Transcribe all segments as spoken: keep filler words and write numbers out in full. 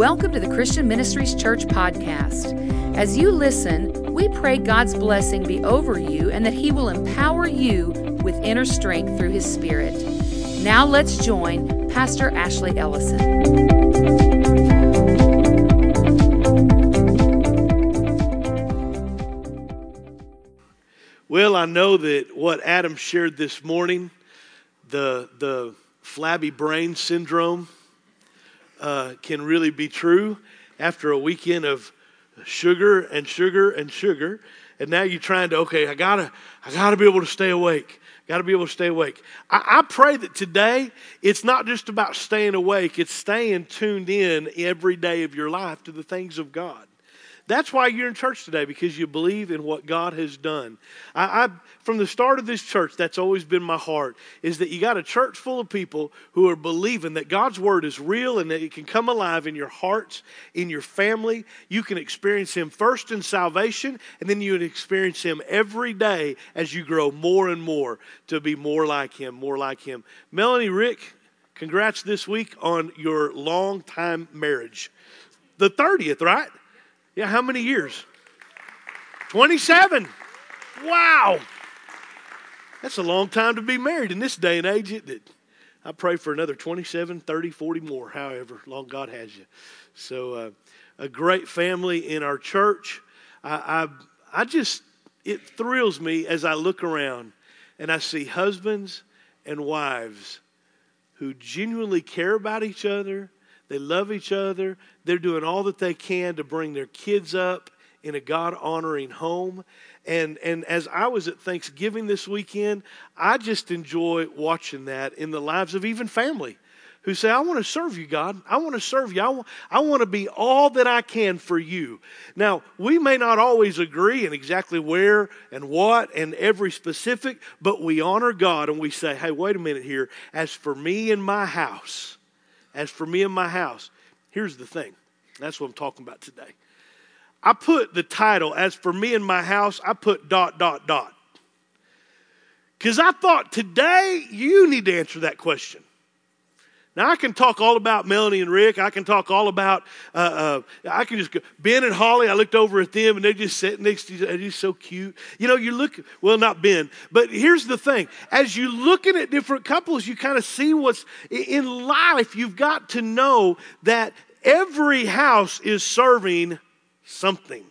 Welcome to the Christian Ministries Church podcast. As you listen, we pray God's blessing be over you and that He will empower you with inner strength through His Spirit. Now let's join Pastor Ashley Ellison. Well, I know that what Adam shared this morning, the the flabby brain syndrome, uh, can really be true after a weekend of sugar and sugar and sugar, and now you're trying to okay, I gotta I gotta be able to stay awake. Got to be able to stay awake. I, I pray that today it's not just about staying awake; it's staying tuned in every day of your life to the things of God. That's why you're in church today, because you believe in what God has done. I, I, from the start of this church, that's always been my heart, is that you got a church full of people who are believing that God's Word is real and that it can come alive in your hearts, in your family. You can experience Him first in salvation, and then you would experience Him every day as you grow more and more to be more like Him, more like Him. Melanie, Rick, congrats this week on your long-time marriage. The thirtieth, right? Yeah, how many years? twenty-seven. Wow. That's a long time to be married in this day and age, isn't it? I pray for another twenty-seven, thirty, forty more, however long God has you. So uh, a great family in our church. I, I, I just, it thrills me as I look around and I see husbands and wives who genuinely care about each other. They love each other. They're doing all that they can to bring their kids up in a God-honoring home. And, and as I was at Thanksgiving this weekend, I just enjoy watching that in the lives of even family who say, I want to serve you, God. I want to serve you. I want, I want to be all that I can for you. Now, we may not always agree in exactly where and what and every specific, but we honor God and we say, hey, wait a minute here. As for me and my house... As for me and my house, here's the thing. That's what I'm talking about today. I put the title, as for me and my house, I put dot, dot, dot. Because I thought today you need to answer that question. Now, I can talk all about Melanie and Rick. I can talk all about, uh, uh, I can just go, Ben and Holly, I looked over at them and they're just sitting next to each other. They're so cute. You know, you look, well, not Ben, but here's the thing. As you're looking at different couples, you kind of see what's in life. You've got to know that every house is serving something.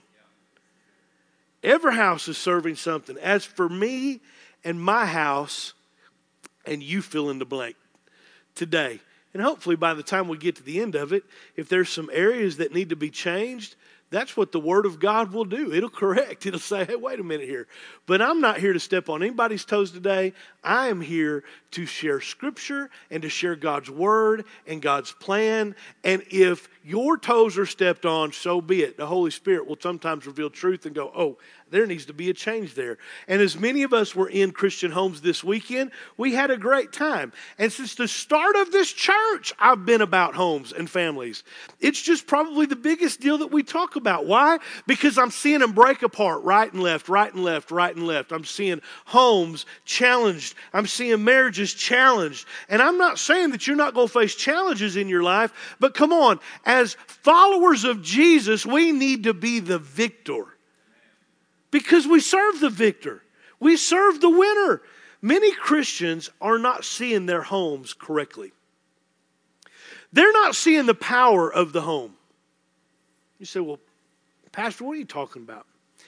Every house is serving something. As for me and my house, and you fill in the blank today. And hopefully by the time we get to the end of it, if there's some areas that need to be changed, that's what the Word of God will do. It'll correct. It'll say, hey, wait a minute here. But I'm not here to step on anybody's toes today. I am here to share Scripture and to share God's Word and God's plan. And if your toes are stepped on, so be it. The Holy Spirit will sometimes reveal truth and go, oh, there needs to be a change there. And as many of us were in Christian homes this weekend, we had a great time. And since the start of this church, I've been about homes and families. It's just probably the biggest deal that we talk about. Why? Because I'm seeing them break apart right and left, right and left, right and left. I'm seeing homes challenged. I'm seeing marriages challenged. And I'm not saying that you're not going to face challenges in your life, but come on, as followers of Jesus, we need to be the victor. Because we serve the victor. We serve the winner. Many Christians are not seeing their homes correctly. They're not seeing the power of the home. You say, well, Pastor, what are you talking about?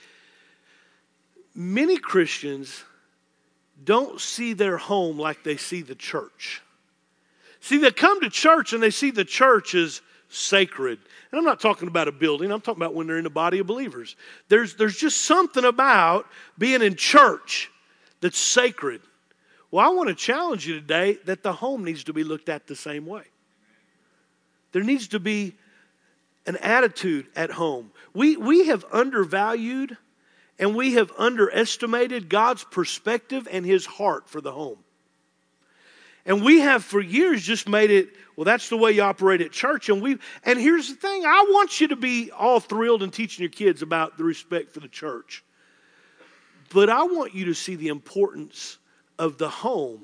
Many Christians don't see their home like they see the church. See, they come to church and they see the church as sacred. And I'm not talking about a building. I'm talking about when they're in the body of believers. There's, there's just something about being in church that's sacred. Well, I want to challenge you today that the home needs to be looked at the same way. There needs to be an attitude at home. We, we have undervalued and we have underestimated God's perspective and His heart for the home. And we have for years just made it, well, that's the way you operate at church. And we and here's the thing, I want you to be all thrilled in teaching your kids about the respect for the church. But I want you to see the importance of the home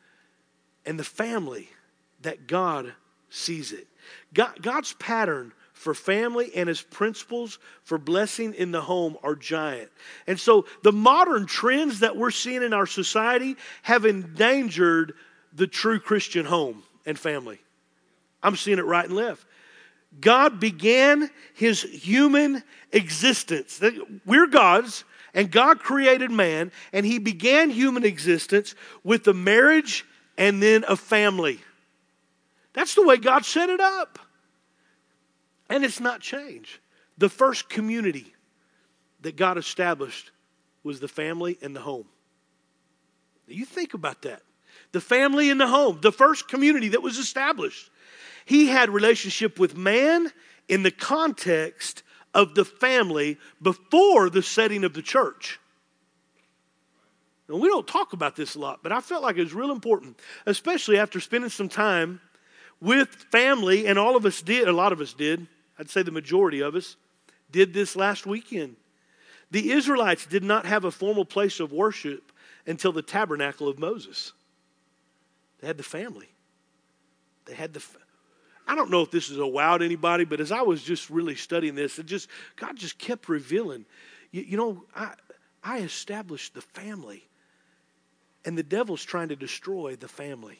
and the family that God sees it. God, God's pattern for family and his principles for blessing in the home are giant. And so the modern trends that we're seeing in our society have endangered the true Christian home and family. I'm seeing it right and left. God began his human existence. We're God's, and God created man, and he began human existence with a marriage and then a family. That's the way God set it up. And it's not changed. The first community that God established was the family and the home. You think about that. The family and the home, the first community that was established. He had relationship with man in the context of the family before the setting of the church. Now, we don't talk about this a lot, but I felt like it was real important, especially after spending some time with family, and all of us did, a lot of us did, I'd say the majority of us, did this last weekend. The Israelites did not have a formal place of worship until the tabernacle of Moses. They had the family. They had the I don't know if this is a wow to anybody, but as I was just really studying this, it just God just kept revealing. You, you know, I I established the family, and the devil's trying to destroy the family.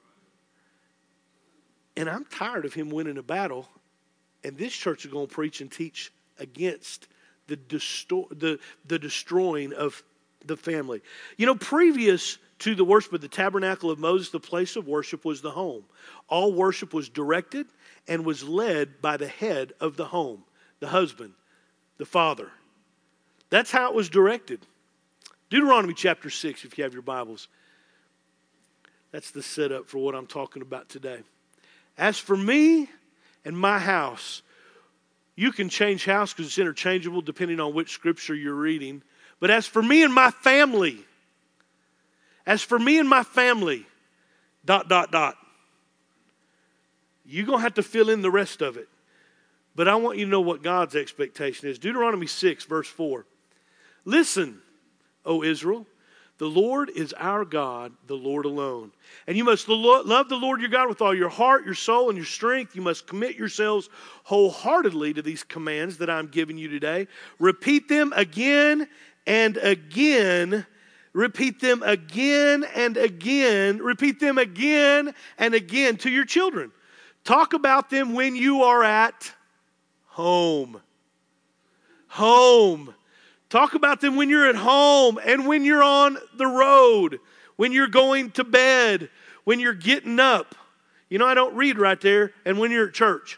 And I'm tired of him winning a battle, and this church is going to preach and teach against the distor- the the destroying of the family. You know, previous to the worship of the tabernacle of Moses, the place of worship was the home. All worship was directed and was led by the head of the home, the husband, the father. That's how it was directed. Deuteronomy chapter six, if you have your Bibles. That's the setup for what I'm talking about today. As for me and my house, you can change house because it's interchangeable depending on which scripture you're reading. But as for me and my family, as for me and my family, dot, dot, dot. You're going to have to fill in the rest of it. But I want you to know what God's expectation is. Deuteronomy six, verse four. Listen, O Israel, the Lord is our God, the Lord alone. And you must love the Lord your God with all your heart, your soul, and your strength. You must commit yourselves wholeheartedly to these commands that I'm giving you today. Repeat them again and again. Repeat them again and again. Repeat them again and again to your children. Talk about them when you are at home. Home. Talk about them when you're at home and when you're on the road, when you're going to bed, when you're getting up. You know, I don't read right there, and when you're at church.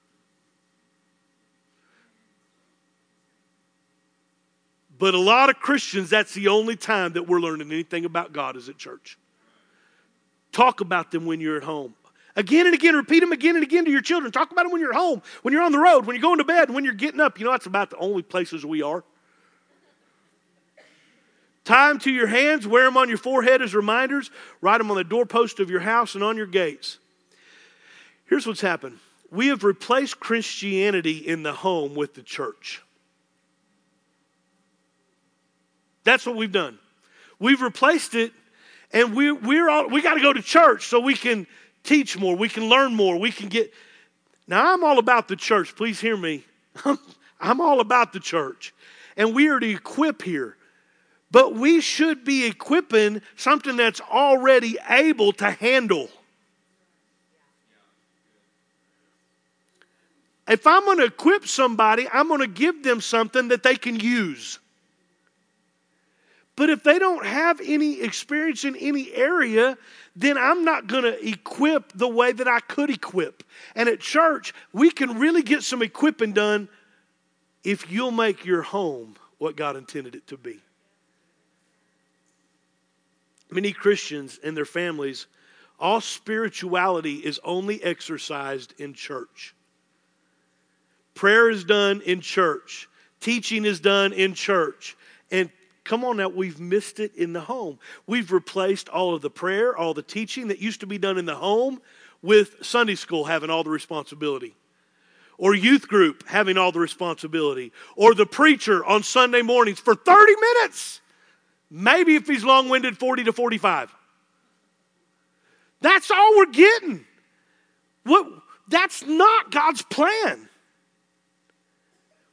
But a lot of Christians, that's the only time that we're learning anything about God is at church. Talk about them when you're at home. Again and again, repeat them again and again to your children. Talk about them when you're at home, when you're on the road, when you're going to bed, when you're getting up. You know, that's about the only places we are. Tie them to your hands, wear them on your forehead as reminders, write them on the doorpost of your house and on your gates. Here's what's happened. We have replaced Christianity in the home with the church. That's what we've done. We've replaced it, and we, we're all, we got to go to church so we can teach more, we can learn more, we can get... Now, I'm all about the church. Please hear me. I'm all about the church. And we are to equip here. But we should be equipping something that's already able to handle. If I'm going to equip somebody, I'm going to give them something that they can use. But if they don't have any experience in any area, then I'm not going to equip the way that I could equip. And at church, we can really get some equipping done if you'll make your home what God intended it to be. Many Christians and their families, all spirituality is only exercised in church. Prayer is done in church. Teaching is done in church. And come on now, we've missed it in the home. We've replaced all of the prayer, all the teaching that used to be done in the home with Sunday school having all the responsibility. Or youth group having all the responsibility. Or the preacher on Sunday mornings for thirty minutes. Maybe if he's long-winded, forty to forty-five. That's all we're getting. What? That's not God's plan.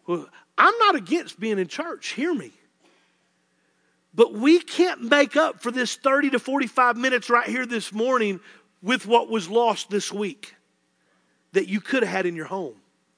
Well, I'm not against being in church. Hear me. But we can't make up for this thirty to forty-five minutes right here this morning with what was lost this week that you could have had in your home.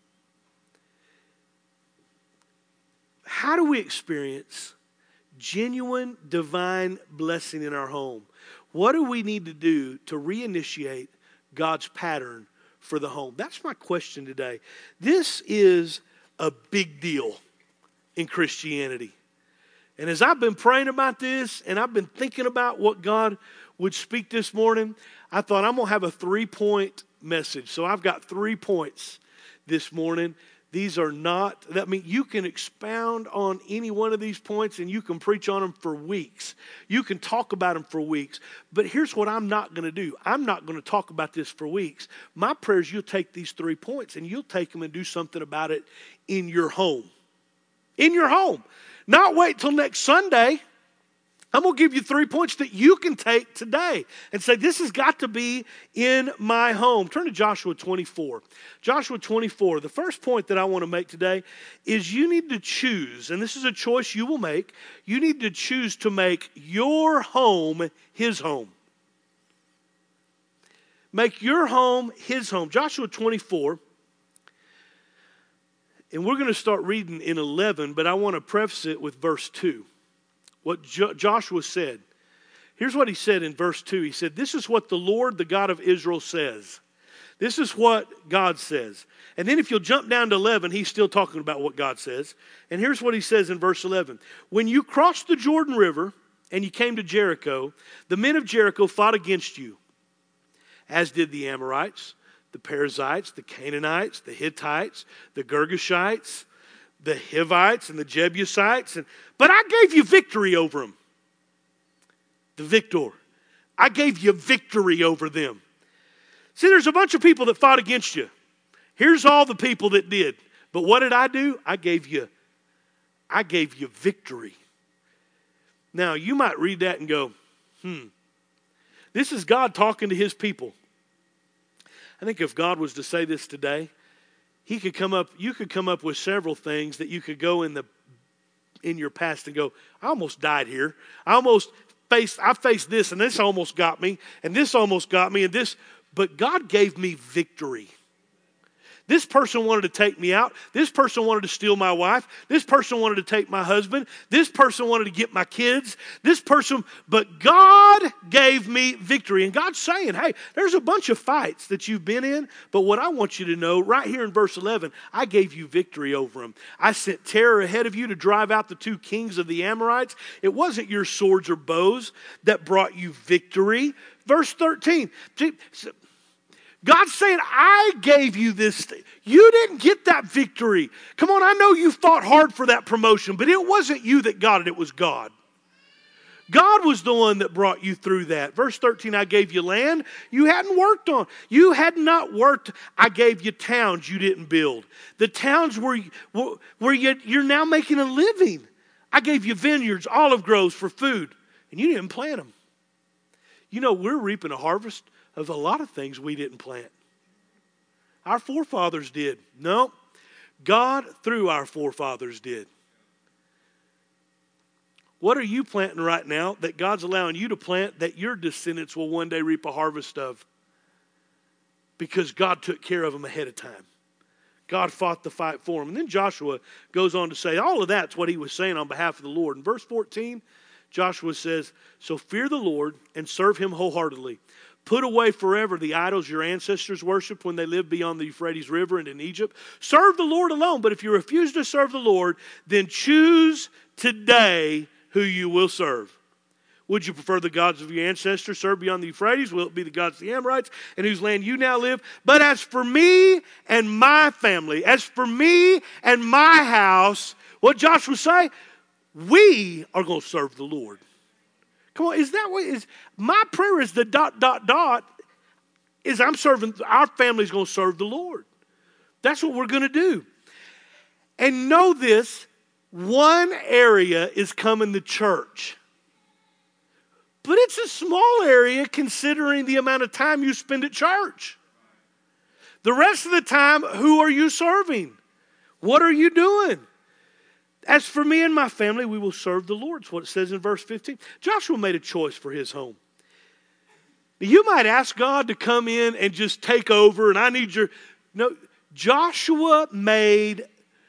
How do we experience genuine divine blessing in our home? What do we need to do to reinitiate God's pattern for the home? That's my question today. This is a big deal in Christianity. And as I've been praying about this and I've been thinking about what God would speak this morning, I thought I'm going to have a three-point message. So I've got three points this morning. These are not, I mean, you can expound on any one of these points and you can preach on them for weeks. You can talk about them for weeks. But here's what I'm not going to do. I'm not going to talk about this for weeks. My prayer is you'll take these three points and you'll take them and do something about it in your home. In your home. Not wait till next Sunday. I'm going to give you three points that you can take today and say, this has got to be in my home. Turn to Joshua twenty-four. Joshua twenty-four, the first point that I want to make today is you need to choose, and this is a choice you will make, you need to choose to make your home his home. Make your home his home. Joshua twenty-four. And we're going to start reading in eleven, but I want to preface it with verse two. What jo- Joshua said. Here's what he said in verse two. He said, this is what the Lord, the God of Israel, says. This is what God says. And then if you'll jump down to eleven, he's still talking about what God says. And here's what he says in verse eleven. When you crossed the Jordan River and you came to Jericho, the men of Jericho fought against you, as did the Amorites, the Perizzites, the Canaanites, the Hittites, the Girgashites, the Hivites, and the Jebusites. And, but I gave you victory over them. The victor. I gave you victory over them. See, there's a bunch of people that fought against you. Here's all the people that did. But what did I do? I gave you, I gave you victory. Now, you might read that and go, hmm. This is God talking to his people. I think if God was to say this today, he could come up, you could come up with several things that you could go in the in your past and go, I almost died here. I almost faced, I faced this and this almost got me and this almost got me and this, but God gave me victory. This person wanted to take me out. This person wanted to steal my wife. This person wanted to take my husband. This person wanted to get my kids. This person, but God gave me victory. And God's saying, hey, there's a bunch of fights that you've been in, but what I want you to know right here in verse eleven, I gave you victory over them. I sent terror ahead of you to drive out the two kings of the Amorites. It wasn't your swords or bows that brought you victory. Verse thirteen, God's saying, I gave you this. You didn't get that victory. Come on, I know you fought hard for that promotion, but it wasn't you that got it, it was God. God was the one that brought you through that. Verse thirteen, I gave you land you hadn't worked on. You had not worked. I gave you towns you didn't build. The towns where, where you, you're now making a living. I gave you vineyards, olive groves for food, and you didn't plant them. You know, we're reaping a harvest of a lot of things we didn't plant. Our forefathers did. No, God through our forefathers did. What are you planting right now that God's allowing you to plant that your descendants will one day reap a harvest of? Because God took care of them ahead of time. God fought the fight for them. And then Joshua goes on to say, all of that's what he was saying on behalf of the Lord. In verse fourteen, Joshua says, so fear the Lord and serve him wholeheartedly. Put away forever the idols your ancestors worshipped when they lived beyond the Euphrates River and in Egypt. Serve the Lord alone. But if you refuse to serve the Lord, then choose today who you will serve. Would you prefer the gods of your ancestors served beyond the Euphrates? Will it be the gods of the Amorites in whose land you now live? But as for me and my family, as for me and my house, what Joshua say? We are going to serve the Lord. Come on, is that what is my prayer is the dot, dot, dot, is I'm serving, our family's going to serve the Lord. That's what we're going to do. And know this, one area is coming to church. But it's a small area considering the amount of time you spend at church. The rest of the time, who are you serving? What are you doing? As for me and my family, we will serve the Lord. That's what it says in verse fifteen. Joshua made a choice for his home. You might ask God to come in and just take over, and I need your... No, Joshua made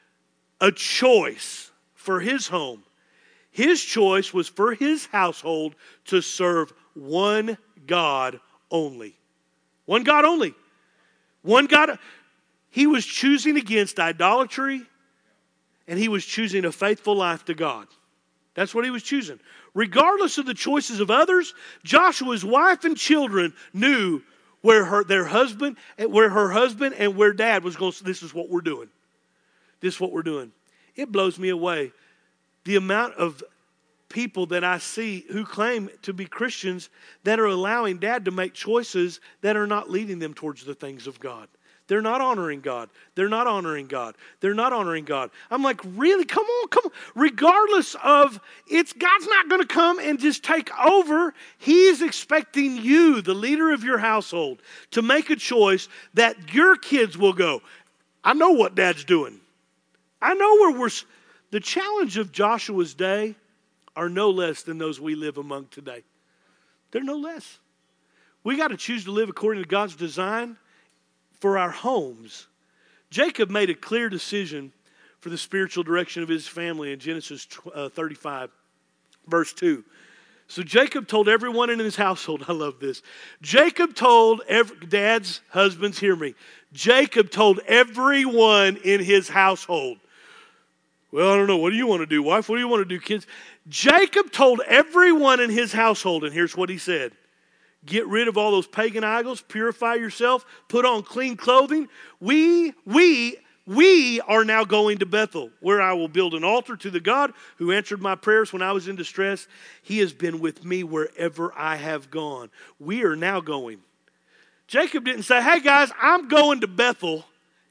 a choice for his home. His choice was for his household to serve one God only. One God only. One God. He was choosing against idolatry, and he was choosing a faithful life to God. That's what he was choosing. Regardless of the choices of others, Joshua's wife and children knew where her their husband, where her husband and where dad was going to say, this is what we're doing. This is what we're doing. It blows me away. The amount of people that I see who claim to be Christians that are allowing dad to make choices that are not leading them towards the things of God. They're not honoring God. They're not honoring God. They're not honoring God. I'm like, really? Come on, come on. Regardless of, it's God's not going to come and just take over. He's expecting you, the leader of your household, to make a choice that your kids will go, I know what dad's doing. I know where we're... The challenge of Joshua's day are no less than those we live among today. They're no less. We got to choose to live according to God's design for our homes. Jacob made a clear decision for the spiritual direction of his family in Genesis thirty-five, verse two. So Jacob told everyone in his household, I love this. Jacob told, every, dads, husbands, hear me. Jacob told everyone in his household. Well, I don't know. What do you want to do, wife? What do you want to do, kids? Jacob told everyone in his household, and here's what he said. Get rid of all those pagan idols, purify yourself, put on clean clothing. We, we, we are now going to Bethel, where I will build an altar to the God who answered my prayers when I was in distress. He has been with me wherever I have gone. We are now going. Jacob didn't say, hey guys, I'm going to Bethel.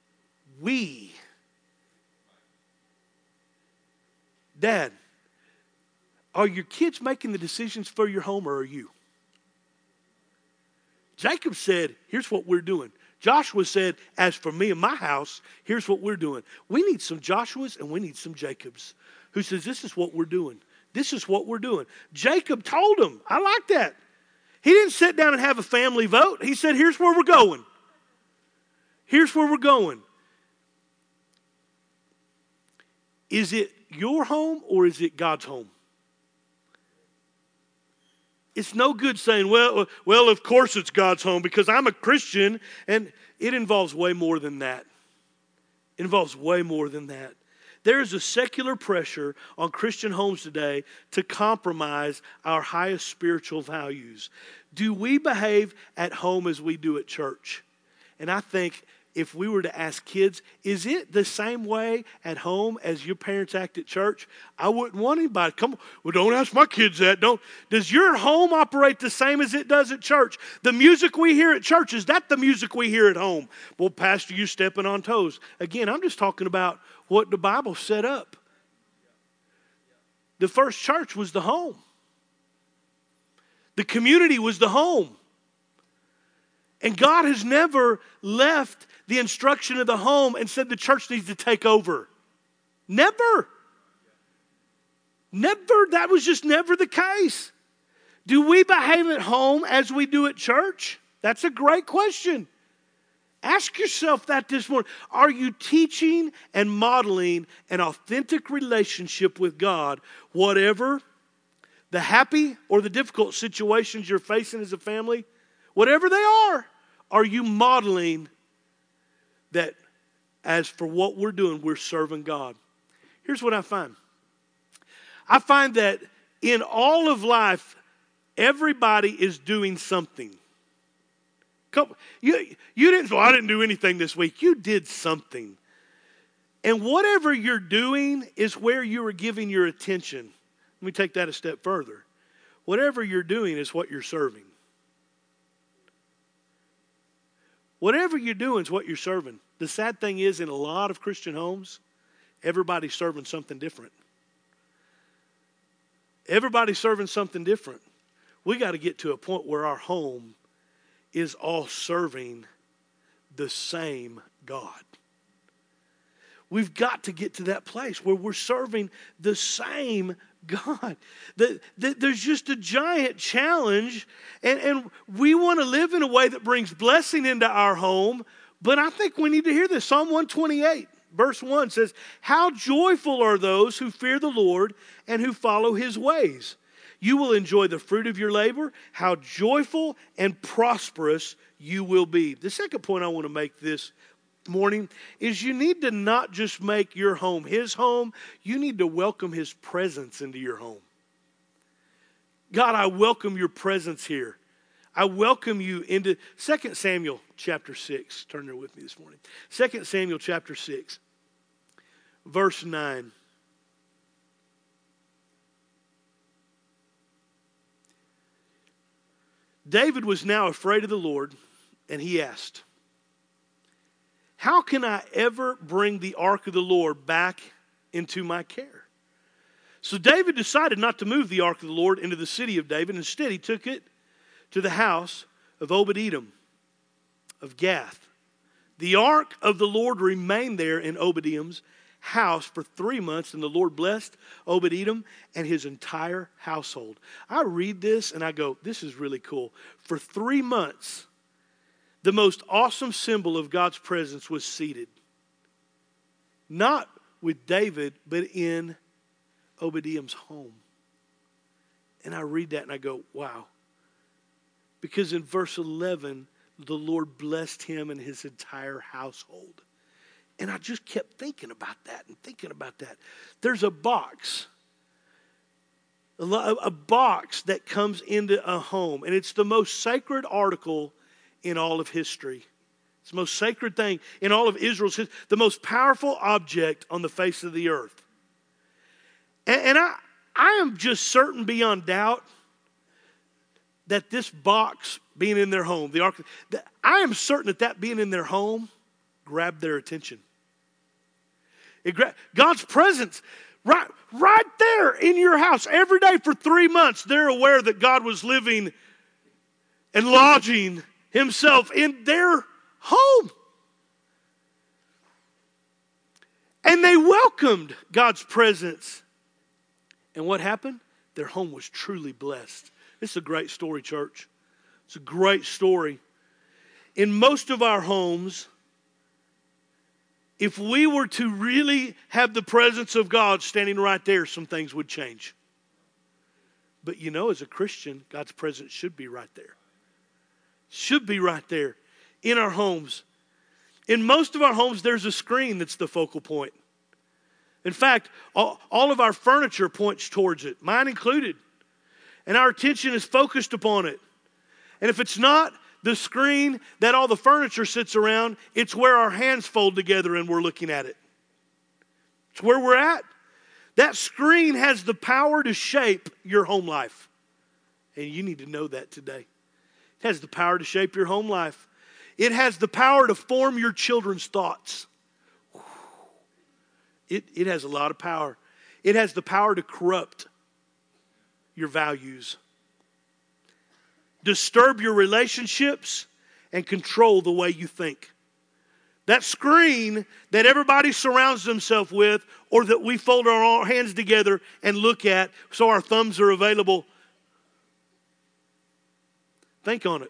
We. Dad, are your kids making the decisions for your home, or are you? Jacob said, here's what we're doing. Joshua said, as for me and my house, here's what we're doing. We need some Joshuas and we need some Jacobs who says, this is what we're doing. This is what we're doing. Jacob told him, I like that. He didn't sit down and have a family vote. He said, here's where we're going. Here's where we're going. Is it your home or is it God's home? It's no good saying, well, well, of course it's God's home because I'm a Christian. And it involves way more than that. It involves way more than that. There is a secular pressure on Christian homes today to compromise our highest spiritual values. Do we behave at home as we do at church? And I think if we were to ask kids, is it the same way at home as your parents act at church? I wouldn't want anybody. Come on. Well, don't ask my kids that. Don't. Does your home operate the same as it does at church? The music we hear at church, is that the music we hear at home? Well, Pastor, you stepping on toes. Again, I'm just talking about what the Bible set up. The first church was the home. The community was the home. And God has never left the instruction of the home and said the church needs to take over. Never. Never. That was just never the case. Do we behave at home as we do at church? That's a great question. Ask yourself that this morning. Are you teaching and modeling an authentic relationship with God, whatever the happy or the difficult situations you're facing as a family, whatever they are? Are you modeling that as for what we're doing, we're serving God? Here's what I find. I find that in all of life, everybody is doing something. Come, you, you didn't, well, I didn't do anything this week. You did something. And whatever you're doing is where you are giving your attention. Let me take that a step further. Whatever you're doing is what you're serving. Whatever you're doing is what you're serving. The sad thing is, in a lot of Christian homes, everybody's serving something different. Everybody's serving something different. We got to get to a point where our home is all serving the same God. We've got to get to that place where we're serving the same God. The, the, there's just a giant challenge, and, and we want to live in a way that brings blessing into our home, but I think we need to hear this. Psalm one twenty-eight, verse one says, "How joyful are those who fear the Lord and who follow his ways. You will enjoy the fruit of your labor. How joyful and prosperous you will be." The second point I want to make this morning is you need to not just make your home his home, you need to welcome his presence into your home. God, I welcome your presence here. I welcome you into Second Samuel chapter six. Turn there with me this morning. Second Samuel chapter six, verse nine. David was now afraid of the Lord, and he asked, "How can I ever bring the ark of the Lord back into my care?" So David decided not to move the ark of the Lord into the city of David. Instead, he took it to the house of Obed-Edom of Gath. The ark of the Lord remained there in Obed-Edom's house for three months, and the Lord blessed Obed-Edom and his entire household. I read this and I go, this is really cool. For three months, the most awesome symbol of God's presence was seated. Not with David, but in Obed-Edom's home. And I read that and I go, wow. Because in verse eleven, the Lord blessed him and his entire household. And I just kept thinking about that and thinking about that. There's a box. A, a box that comes into a home. And it's the most sacred article in all of history. It's the most sacred thing in all of Israel's history. The most powerful object on the face of the earth. And, and I, I am just certain beyond doubt that this box being in their home, the ark, that I am certain that that being in their home grabbed their attention. It gra- God's presence right, right there in your house every day for three months. They're aware that God was living and lodging himself in their home. And they welcomed God's presence. And what happened? Their home was truly blessed. This is a great story, church. It's a great story. In most of our homes, if we were to really have the presence of God standing right there, some things would change. But you know, as a Christian, God's presence should be right there. Should be right there in our homes. In most of our homes, there's a screen that's the focal point. In fact, all, all of our furniture points towards it, mine included. And our attention is focused upon it. And if it's not the screen that all the furniture sits around, it's where our hands fold together and we're looking at it. It's where we're at. That screen has the power to shape your home life. And you need to know that today. It has the power to shape your home life. It has the power to form your children's thoughts. It, it has a lot of power. It has the power to corrupt your values, disturb your relationships, and control the way you think. That screen that everybody surrounds themselves with, or that we fold our hands together and look at so our thumbs are available. Think on it.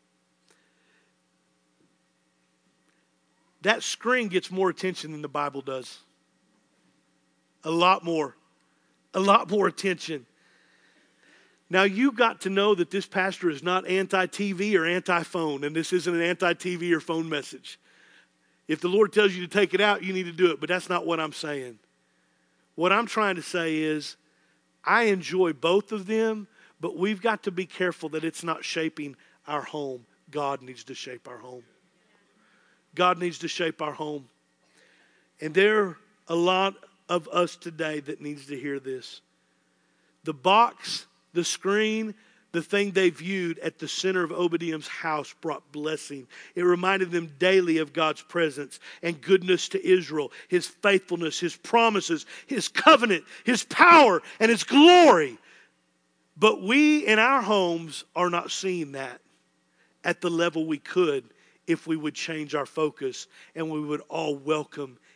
That screen gets more attention than the Bible does. A lot more. A lot more attention. Now, you got to know that this pastor is not anti-T V or anti-phone, and this isn't an anti-T V or phone message. If the Lord tells you to take it out, you need to do it, but that's not what I'm saying. What I'm trying to say is, I enjoy both of them, but we've got to be careful that it's not shaping our home. God needs to shape our home. God needs to shape our home. And there are a lot of us today that needs to hear this. The box, the screen, the thing they viewed at the center of Obed-Edom's house brought blessing. It reminded them daily of God's presence and goodness to Israel, His faithfulness, His promises, His covenant, His power, and His glory. But we in our homes are not seeing that at the level we could if we would change our focus and we would all welcome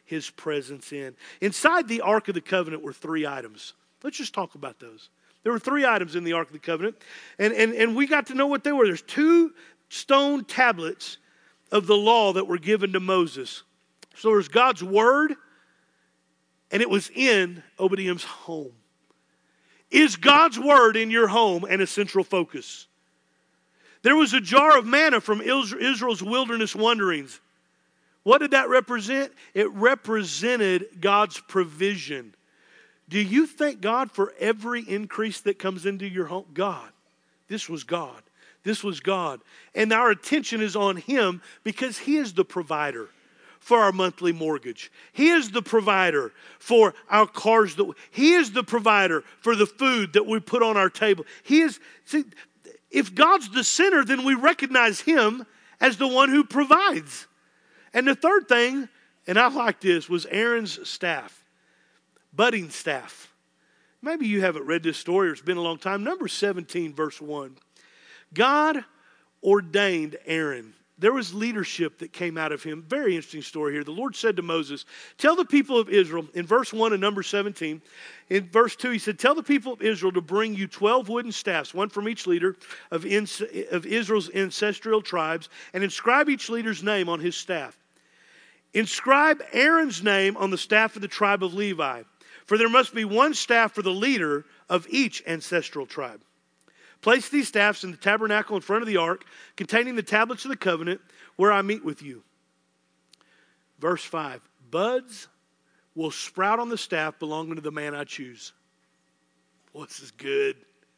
his presence in. Inside the Ark of the Covenant were three items. Let's just talk about those. There were three items in the Ark of the Covenant, and, and, and we got to know what they were. There's two stone tablets of the law that were given to Moses. So there's God's word, and it was in Obadiah's home. Is God's word in your home and a central focus? There was a jar of manna from Israel's wilderness wanderings. What did that represent? It represented God's provision. Do you thank God for every increase that comes into your home? God. This was God. This was God. And our attention is on him because he is the provider for our monthly mortgage. He is the provider for our cars. That we, he is the provider for the food that we put on our table. He is, see, if God's the center, then we recognize him as the one who provides. And the third thing, and I like this, was Aaron's staff, budding staff. Maybe you haven't read this story or it's been a long time. Number seventeen, verse one. God ordained Aaron. There was leadership that came out of him. Very interesting story here. The Lord said to Moses, tell the people of Israel, in verse one and number seventeen, in verse two, he said, tell the people of Israel to bring you twelve wooden staffs, one from each leader of, of Israel's ancestral tribes, and inscribe each leader's name on his staff. Inscribe Aaron's name on the staff of the tribe of Levi, for there must be one staff for the leader of each ancestral tribe. Place these staffs in the tabernacle in front of the ark, containing the tablets of the covenant, where I meet with you. Verse five, buds will sprout on the staff belonging to the man I choose. Boy, this is good.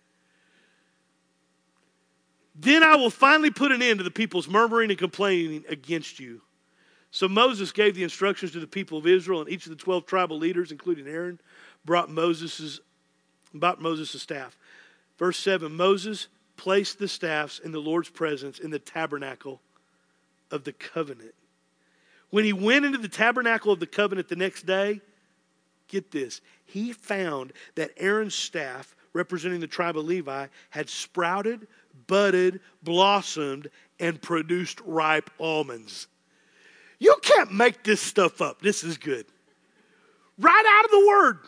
Then I will finally put an end to the people's murmuring and complaining against you. So Moses gave the instructions to the people of Israel, and each of the twelve tribal leaders, including Aaron, brought Moses' brought Moses' staff. Verse seven, Moses placed the staffs in the Lord's presence in the tabernacle of the covenant. When he went into the tabernacle of the covenant the next day, get this, he found that Aaron's staff, representing the tribe of Levi, had sprouted, budded, blossomed, and produced ripe almonds. You can't make this stuff up. This is good. Right out of the Word.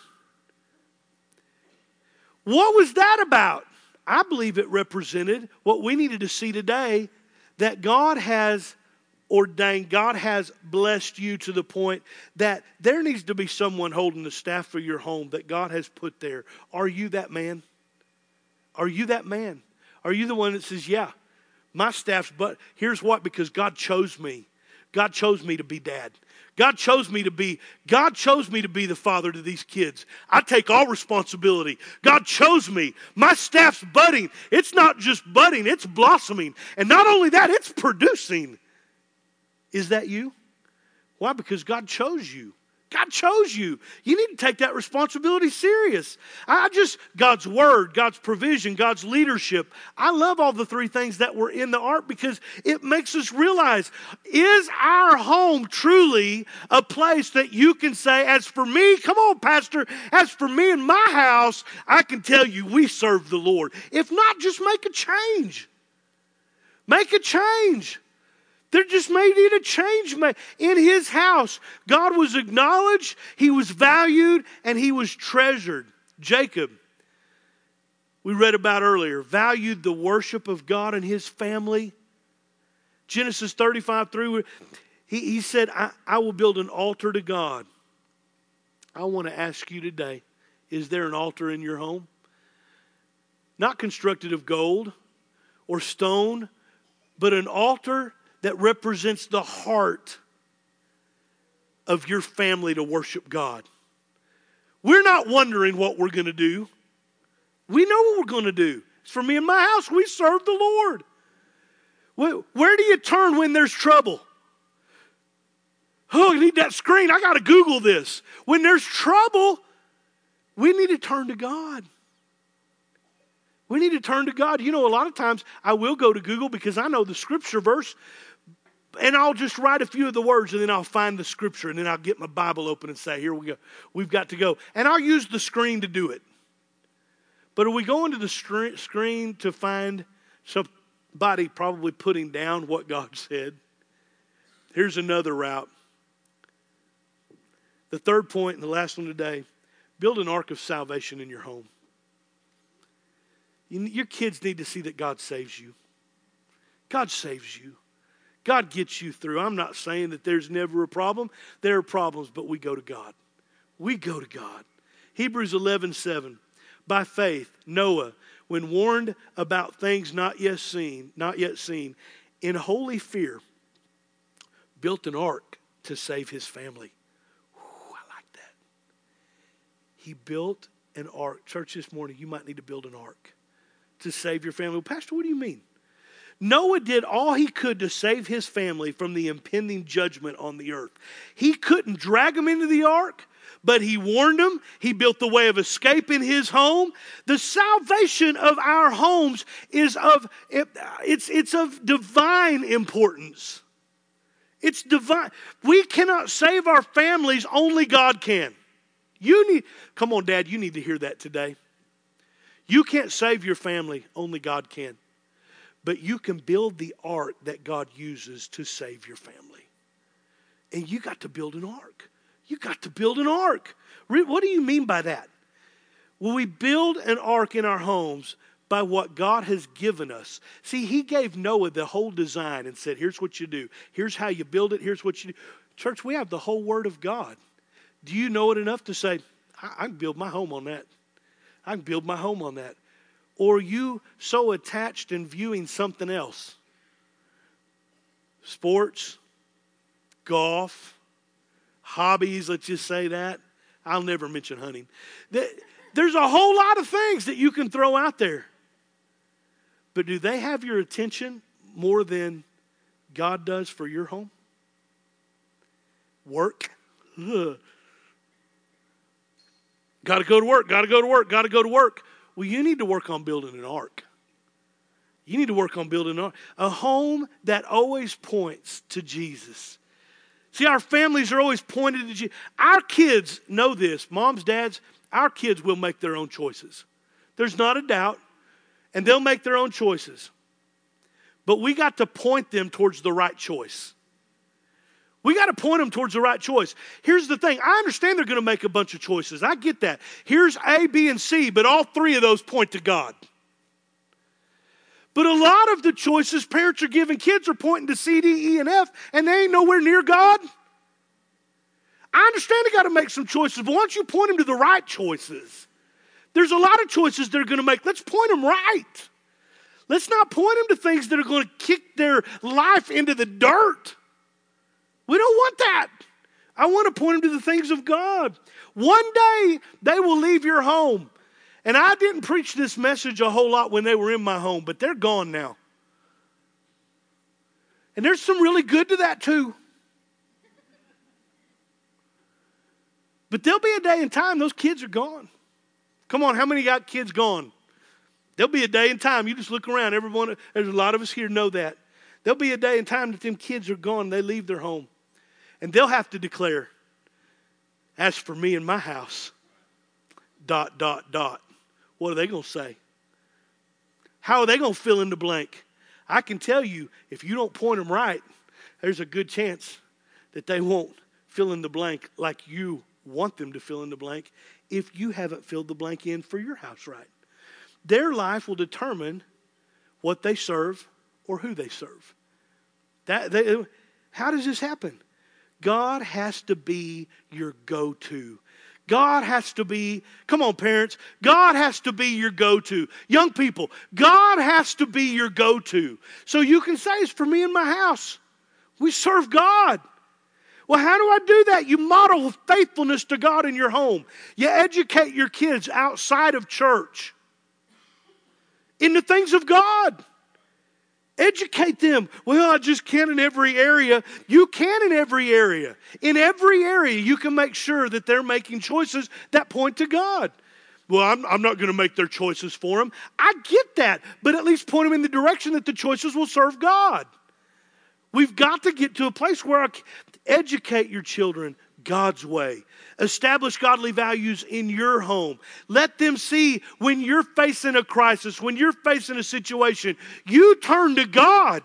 What was that about? I believe it represented what we needed to see today, that God has ordained, God has blessed you to the point that there needs to be someone holding the staff for your home that God has put there. Are you that man? Are you that man? Are you the one that says, yeah, my staff's, but here's what, because God chose me. God chose me to be dad. God chose me to be, God chose me to be the father to these kids. I take all responsibility. God chose me. My staff's budding. It's not just budding, it's blossoming. And not only that, it's producing. Is that you? Why? Because God chose you. God chose you. You need to take that responsibility serious. I just, God's word, God's provision, God's leadership. I love all the three things that were in the ark because it makes us realize, is our home truly a place that you can say, as for me, come on, Pastor, as for me and my house, I can tell you we serve the Lord. If not, just make a change. Make a change. There just may need a change in his house. God was acknowledged, he was valued, and he was treasured. Jacob, we read about earlier, valued the worship of God and his family. Genesis thirty-five three, he, he said, I, I will build an altar to God. I want to ask you today, is there an altar in your home? Not constructed of gold or stone, but an altar that represents the heart of your family to worship God. We're not wondering what we're going to do. We know what we're going to do. It's for me and my house. We serve the Lord. Where do you turn when there's trouble? Oh, I need that screen. I got to Google this. When there's trouble, we need to turn to God. We need to turn to God. You know, a lot of times I will go to Google because I know the scripture verse, and I'll just write a few of the words, and then I'll find the scripture, and then I'll get my Bible open and say, here we go. We've got to go. And I'll use the screen to do it. But are we going to the screen to find somebody probably putting down what God said? Here's another route. The third point, and the last one today, build an ark of salvation in your home. You, your kids need to see that God saves you. God saves you. God gets you through. I'm not saying that there's never a problem. There are problems, but we go to God. We go to God. Hebrews eleven seven. By faith, Noah, when warned about things not yet seen, not yet seen, in holy fear, built an ark to save his family. Ooh, I like that. He built an ark. Church, this morning, you might need to build an ark to save your family. Well, Pastor, what do you mean? Noah did all he could to save his family from the impending judgment on the earth. He couldn't drag them into the ark, but he warned them. He built the way of escape in his home. The salvation of our homes is of, it's, it's of divine importance. It's divine. We cannot save our families, only God can. You need, come on, Dad, you need to hear that today. You can't save your family, only God can. But you can build the ark that God uses to save your family. And you got to build an ark. You got to build an ark. What do you mean by that? Well, we build an ark in our homes by what God has given us. See, he gave Noah the whole design and said, here's what you do. Here's how you build it. Here's what you do. Church, we have the whole word of God. Do you know it enough to say, I, I can build my home on that. I can build my home on that. Or are you so attached and viewing something else? Sports, golf, hobbies, let's just say that. I'll never mention hunting. There's a whole lot of things that you can throw out there. But do they have your attention more than God does for your home? Work. Ugh. Got to go to work, got to go to work, got to go to work. Well, you need to work on building an ark. You need to work on building an ark. A home that always points to Jesus. See, our families are always pointed to Jesus. Our kids know this. Moms, dads, our kids will make their own choices. There's not a doubt. And they'll make their own choices. But we got to point them towards the right choice. We got to point them towards the right choice. Here's the thing. I understand they're going to make a bunch of choices. I get that. Here's A, B, and C, but all three of those point to God. But a lot of the choices parents are giving kids are pointing to C, D, E, and F, and they ain't nowhere near God. I understand they got to make some choices, but once you point them to the right choices, there's a lot of choices they're going to make. Let's point them right. Let's not point them to things that are going to kick their life into the dirt. We don't want that. I want to point them to the things of God. One day, they will leave your home. And I didn't preach this message a whole lot when they were in my home, but they're gone now. And there's some really good to that too. But there'll be a day and time those kids are gone. Come on, how many got kids gone? There'll be a day and time. You just look around. Everyone, there's a lot of us here know that. There'll be a day and time that them kids are gone. They leave their home. And they'll have to declare, as for me and my house, dot, dot, dot. What are they going to say? How are they going to fill in the blank? I can tell you, if you don't point them right, there's a good chance that they won't fill in the blank like you want them to fill in the blank if you haven't filled the blank in for your house right. Their life will determine what they serve or who they serve. That they, how does this happen? God has to be your go-to. God has to be, come on parents, God has to be your go-to. Young people, God has to be your go-to. So you can say, it's for me and my house. We serve God. Well, how do I do that? You model faithfulness to God in your home. You educate your kids outside of church in the things of God. Educate them. Well, I just can't in every area. You can in every area. In every area, you can make sure that they're making choices that point to God. Well, I'm, I'm not going to make their choices for them. I get that. But at least point them in the direction that the choices will serve God. We've got to get to a place where I educate your children God's way. Establish godly values in your home. Let them see when you're facing a crisis, when you're facing a situation, you turn to God.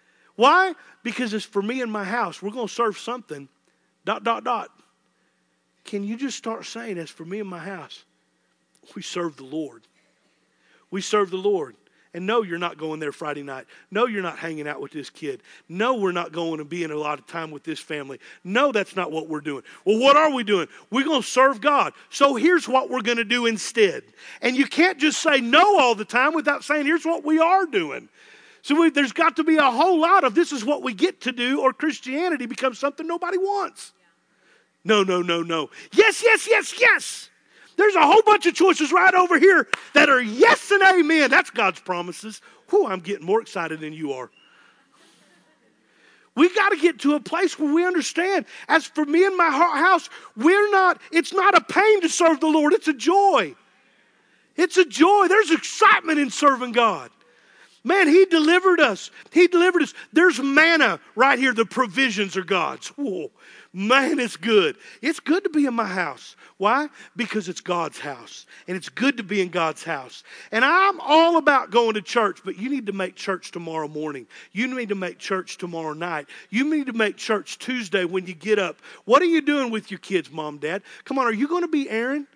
Why? Because it's for me and my house. We're going to serve something. Dot, dot, dot. can you just start saying, as for me and my house, we serve the Lord. We serve the Lord. And no, you're not going there Friday night. No, you're not hanging out with this kid. No, we're not going to be in a lot of time with this family. No, that's not what we're doing. Well, what are we doing? We're going to serve God. So here's what we're going to do instead. And you can't just say no all the time without saying, here's what we are doing. So we, there's got to be a whole lot of this is what we get to do, or Christianity becomes something nobody wants. No, no, no, no. Yes, yes, yes, yes. There's a whole bunch of choices right over here that are yes and amen. That's God's promises. Whew, I'm getting more excited than you are. We got to get to a place where we understand, as for me and my house, we're not, it's not a pain to serve the Lord. It's a joy. It's a joy. There's excitement in serving God. Man, He delivered us. He delivered us. There's manna right here. The provisions are God's. Whoa. Man, it's good. It's good to be in my house. Why? Because it's God's house. And it's good to be in God's house. And I'm all about going to church, but you need to make church tomorrow morning. You need to make church tomorrow night. You need to make church Tuesday when you get up. What are you doing with your kids, Mom, Dad? Come on, are you going to be Aaron?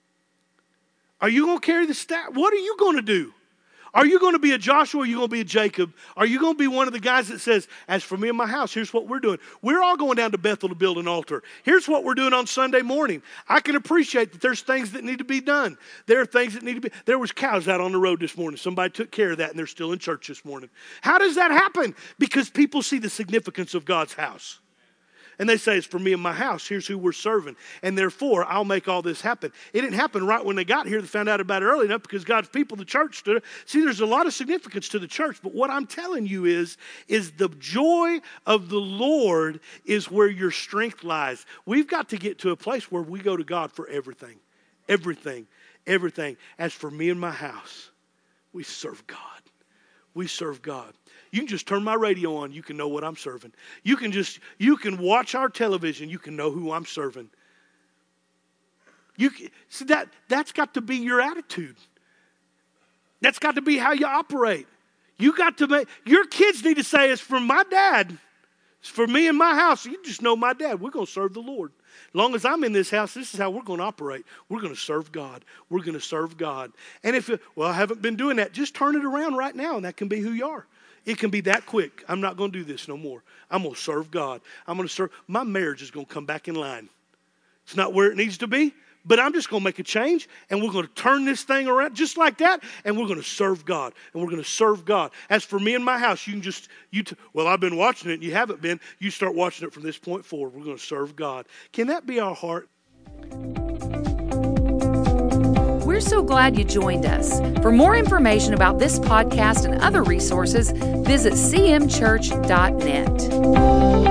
Are you going to carry the staff? What are you going to do? Are you going to be a Joshua or are you going to be a Jacob? Are you going to be one of the guys that says, as for me and my house, here's what we're doing. We're all going down to Bethel to build an altar. Here's what we're doing on Sunday morning. I can appreciate that there's things that need to be done. There are things that need to be. There was cows out on the road this morning. Somebody took care of that and they're still in church this morning. How does that happen? Because people see the significance of God's house. And they say, it's for me and my house. Here's who we're serving. And therefore, I'll make all this happen. It didn't happen right when they got here. They found out about it early enough because God's people, the church, stood. See, there's a lot of significance to the church. But what I'm telling you is, is the joy of the Lord is where your strength lies. We've got to get to a place where we go to God for everything. Everything. Everything. As for me and my house, we serve God. We serve God. You can just turn my radio on. You can know what I'm serving. You can just, you can watch our television. You can know who I'm serving. You can, see, that, that's got to be your attitude. That's got to be how you operate. You got to make, your kids need to say, it's for my dad. It's for me and my house. You just know my dad. We're going to serve the Lord. As long as I'm in this house, this is how we're going to operate. We're going to serve God. We're going to serve God. And if, it, well, I haven't been doing that, just turn it around right now, and that can be who you are. It can be that quick. I'm not going to do this no more. I'm going to serve God. I'm going to serve. My marriage is going to come back in line. It's not where it needs to be, but I'm just going to make a change, and we're going to turn this thing around just like that, and we're going to serve God, and we're going to serve God. As for me and my house, you can just, you. T- well, I've been watching it, and you haven't been. You start watching it from this point forward. We're going to serve God. Can that be our heart? We're so glad you joined us. For more information about this podcast and other resources, visit c m church dot net.